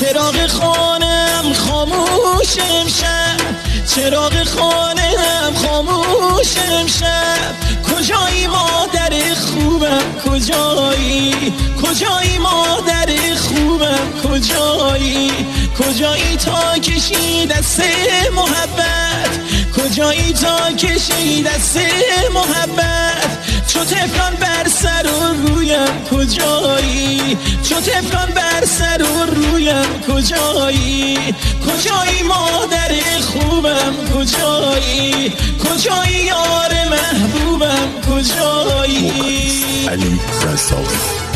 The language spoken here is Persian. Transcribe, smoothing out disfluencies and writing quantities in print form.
چراغ خانم خاموش امشب، چراغ خانم خاموش امشب. کجایی مادر خوبم کجایی، کجایی مادر خوبم کجایی، کجایی تا کشی دست محبت، کجایی تا کشی دست محبت. چو طفلان بر سر و رویم کجایی، چو طفلان بر سر و رویم کجایی، کجایی مادر خوبم کجایی، کجایی یار محبوبم کجایی. علی رضایی.